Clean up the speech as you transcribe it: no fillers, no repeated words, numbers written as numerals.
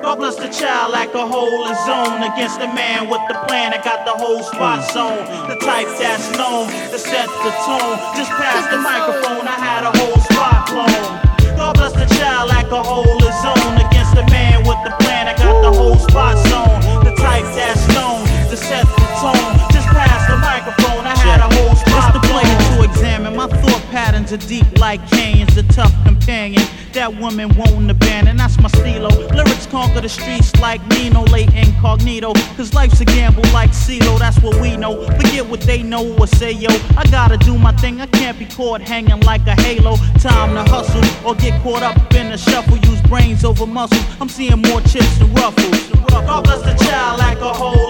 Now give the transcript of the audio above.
God bless the child like a hole is zone against the man with the plan that got the whole spot zone. The type that's known to set the tone. Just past the microphone, I had a whole spot blown. God bless the child like a hole is zone against the man with the plan that got the whole spot zone. The type that's known to set the tone. Just past the microphone, I had a whole spot blown. It's the player to examine. My thought patterns are deep like canyons. A tough companion that women won't abandon. That's my stilo. Lyrics conquer the streets like Nino, late incognito. Cause life's a gamble like CeeLo, that's what we know. Forget what they know or say, yo. I gotta do my thing, I can't be caught hanging like a halo. Time to hustle or get caught up in the shuffle. Use brains over muscles, I'm seeing more chips than ruffles. God bless the child like a whole